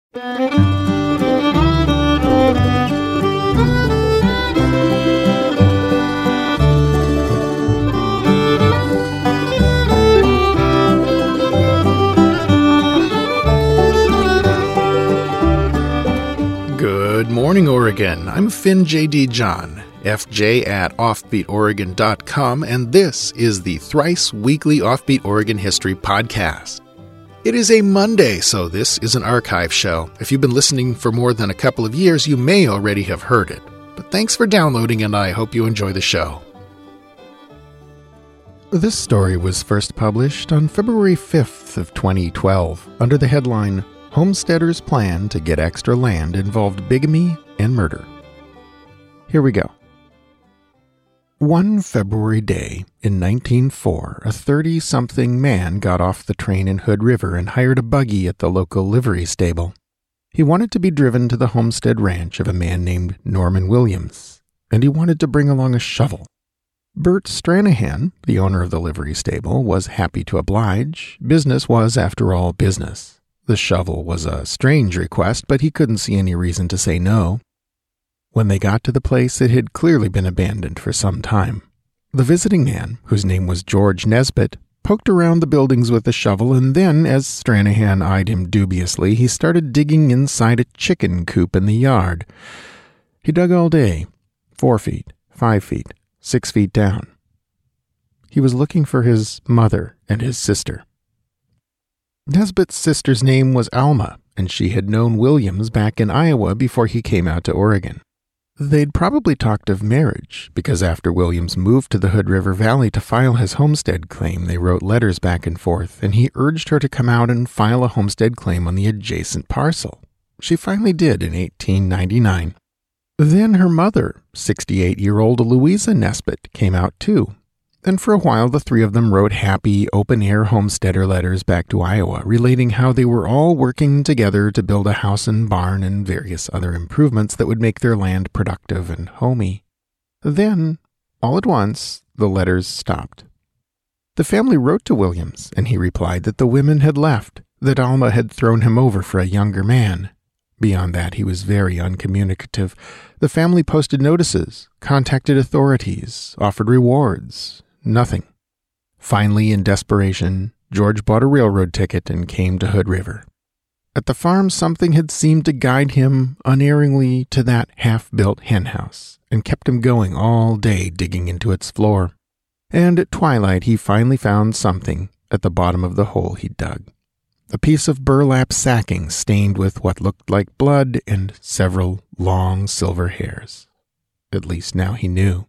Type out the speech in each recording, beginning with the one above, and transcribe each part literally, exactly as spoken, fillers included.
Good morning, Oregon. I'm Finn J D. John, F J at offbeat oregon dot com, and this is the thrice weekly Offbeat Oregon History Podcast. It is a Monday, so this is an archive show. If you've been listening for more than a couple of years, you may already have heard it. But thanks for downloading, and I hope you enjoy the show. This story was first published on February fifth of twenty twelve under the headline, Homesteaders' Plan to Get Extra Land Involved Bigamy and Murder. Here we go. One February day in nineteen oh four, a thirty-something man got off the train in Hood River and hired a buggy at the local livery stable. He wanted to be driven to the homestead ranch of a man named Norman Williams, and he wanted to bring along a shovel. Bert Stranahan, the owner of the livery stable, was happy to oblige. Business was, after all, business. The shovel was a strange request, but he couldn't see any reason to say no. When they got to the place, it had clearly been abandoned for some time. The visiting man, whose name was George Nesbitt, poked around the buildings with the shovel, and then, as Stranahan eyed him dubiously, he started digging inside a chicken coop in the yard. He dug all day, four feet, five feet, six feet down. He was looking for his mother and his sister. Nesbitt's sister's name was Alma, and she had known Williams back in Iowa before he came out to Oregon. They'd probably talked of marriage, because after Williams moved to the Hood River Valley to file his homestead claim, they wrote letters back and forth, and he urged her to come out and file a homestead claim on the adjacent parcel. She finally did in eighteen ninety-nine. Then her mother, sixty-eight-year-old Louisa Nesbitt, came out too. And for a while, the three of them wrote happy, open-air homesteader letters back to Iowa, relating how they were all working together to build a house and barn and various other improvements that would make their land productive and homey. Then, all at once, the letters stopped. The family wrote to Williams, and he replied that the women had left, that Alma had thrown him over for a younger man. Beyond that, he was very uncommunicative. The family posted notices, contacted authorities, offered rewards. Nothing. Finally, in desperation, George bought a railroad ticket and came to Hood River. At the farm, something had seemed to guide him unerringly to that half-built henhouse, and kept him going all day digging into its floor. And at twilight, he finally found something at the bottom of the hole he dug. A piece of burlap sacking stained with what looked like blood and several long silver hairs. At least now he knew.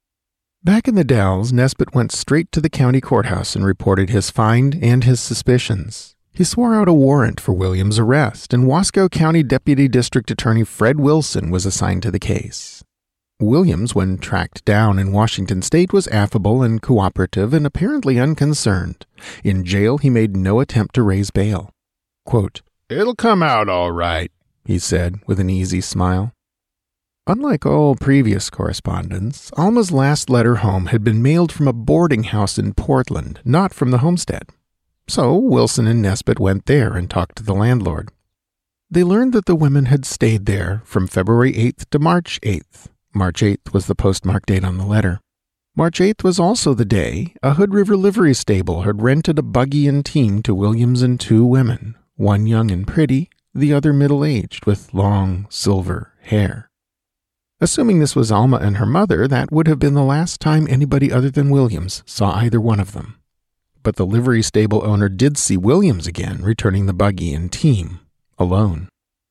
Back in the Dalles, Nesbitt went straight to the county courthouse and reported his find and his suspicions. He swore out a warrant for Williams' arrest, and Wasco County Deputy District Attorney Fred Wilson was assigned to the case. Williams, when tracked down in Washington State, was affable and cooperative and apparently unconcerned. In jail, he made no attempt to raise bail. Quote, "It'll come out all right," he said with an easy smile. Unlike all previous correspondence, Alma's last letter home had been mailed from a boarding house in Portland, not from the homestead. So Wilson and Nesbitt went there and talked to the landlord. They learned that the women had stayed there from February eighth to March eighth. March eighth was the postmark date on the letter. March eighth was also the day a Hood River livery stable had rented a buggy and team to Williams and two women, one young and pretty, the other middle-aged with long silver hair. Assuming this was Alma and her mother, that would have been the last time anybody other than Williams saw either one of them. But the livery stable owner did see Williams again, returning the buggy and team, alone.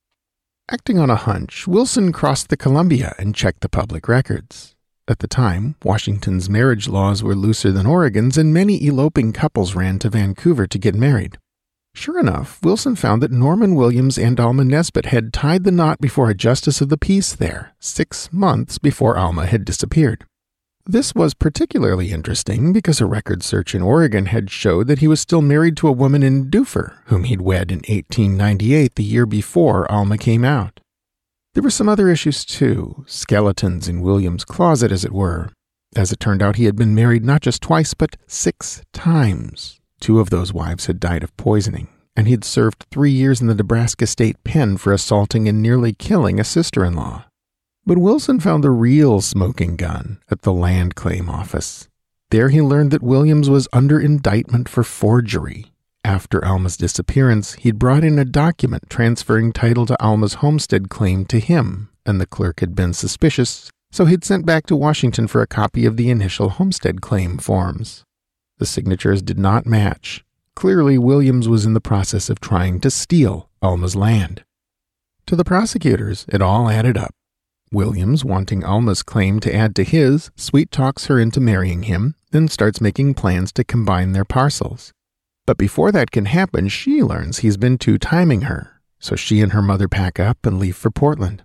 Acting on a hunch, Wilson crossed the Columbia and checked the public records. At the time, Washington's marriage laws were looser than Oregon's, and many eloping couples ran to Vancouver to get married. Sure enough, Wilson found that Norman Williams and Alma Nesbitt had tied the knot before a justice of the peace there, six months before Alma had disappeared. This was particularly interesting because a record search in Oregon had showed that he was still married to a woman in Duffer, whom he'd wed in eighteen ninety-eight, the year before Alma came out. There were some other issues too, skeletons in Williams' closet, as it were. As it turned out, he had been married not just twice, but six times. Two of those wives had died of poisoning, and he'd served three years in the Nebraska State Pen for assaulting and nearly killing a sister-in-law. But Wilson found the real smoking gun at the land claim office. There he learned that Williams was under indictment for forgery. After Alma's disappearance, he'd brought in a document transferring title to Alma's homestead claim to him, and the clerk had been suspicious, so he'd sent back to Washington for a copy of the initial homestead claim forms. The signatures did not match. Clearly, Williams was in the process of trying to steal Alma's land. To the prosecutors, it all added up. Williams, wanting Alma's claim to add to his, sweet-talks her into marrying him, then starts making plans to combine their parcels. But before that can happen, she learns he's been two-timing her, so she and her mother pack up and leave for Portland.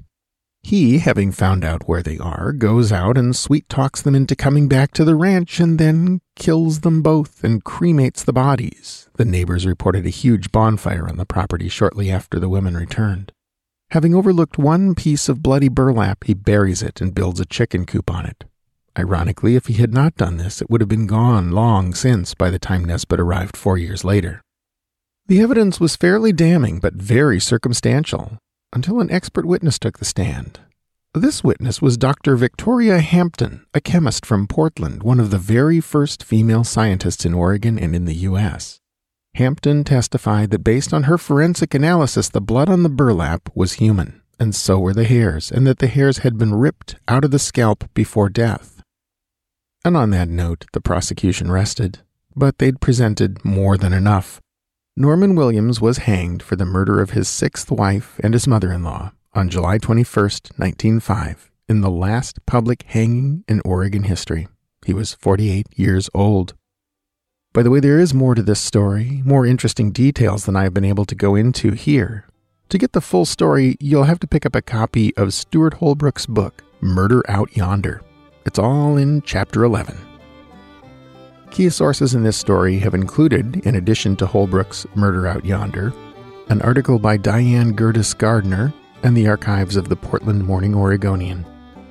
He, having found out where they are, goes out and sweet-talks them into coming back to the ranch and then kills them both and cremates the bodies. The neighbors reported a huge bonfire on the property shortly after the women returned. Having overlooked one piece of bloody burlap, he buries it and builds a chicken coop on it. Ironically, if he had not done this, it would have been gone long since by the time Nesbitt arrived four years later. The evidence was fairly damning but very circumstantial, until an expert witness took the stand. This witness was Doctor Victoria Hampton, a chemist from Portland, one of the very first female scientists in Oregon and in the U S Hampton testified that based on her forensic analysis, the blood on the burlap was human, and so were the hairs, and that the hairs had been ripped out of the scalp before death. And on that note, the prosecution rested, but they'd presented more than enough. Norman Williams was hanged for the murder of his sixth wife and his mother-in-law on July twenty-first, nineteen oh five, in the last public hanging in Oregon history. He was forty-eight years old. By the way, there is more to this story, more interesting details than I've been able to go into here. To get the full story, you'll have to pick up a copy of Stuart Holbrook's book, Murder Out Yonder. It's all in Chapter eleven. Key sources in this story have included, in addition to Holbrook's Murder Out Yonder, an article by Diane Gertis Gardner and the archives of the Portland Morning Oregonian.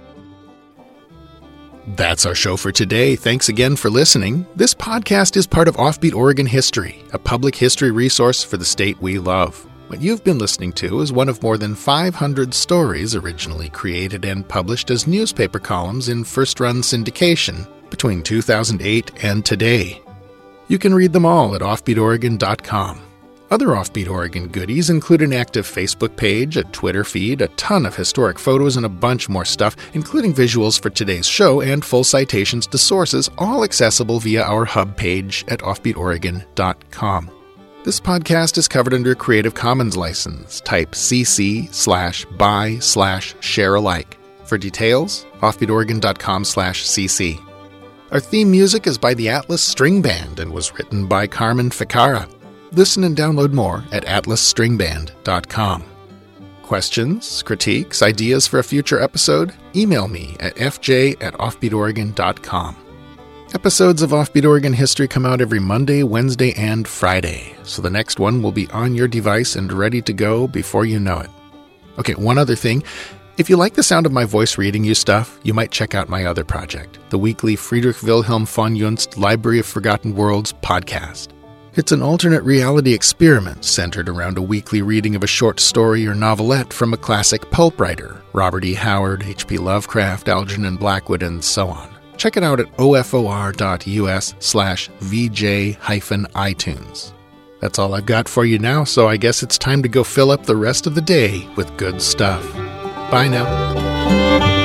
That's our show for today. Thanks again for listening. This podcast is part of Offbeat Oregon History, a public history resource for the state we love. What you've been listening to is one of more than five hundred stories originally created and published as newspaper columns in first-run syndication between two thousand eight and today. You can read them all at offbeat oregon dot com. Other Offbeat Oregon goodies include an active Facebook page, a Twitter feed, a ton of historic photos, and a bunch more stuff, including visuals for today's show and full citations to sources, all accessible via our hub page at offbeat oregon dot com. This podcast is covered under a Creative Commons license. Type cc slash by slash share alike. For details, offbeat oregon dot com slash cc. Our theme music is by the Atlas String Band and was written by Carmen Ficara. Listen and download more at atlas string band dot com. Questions, critiques, ideas for a future episode? Email me at f j at offbeat oregon dot com. Episodes of Offbeat Oregon History come out every Monday, Wednesday, and Friday, so the next one will be on your device and ready to go before you know it. Okay, one other thing. If you like the sound of my voice reading you stuff, you might check out my other project, the weekly Friedrich Wilhelm von Junst Library of Forgotten Worlds podcast. It's an alternate reality experiment centered around a weekly reading of a short story or novelette from a classic pulp writer, Robert E. Howard, H P Lovecraft, Algernon Blackwood, and so on. Check it out at ofor dot u s slash v j hyphen itunes. That's all I've got for you now, so I guess it's time to go fill up the rest of the day with good stuff. Bye now.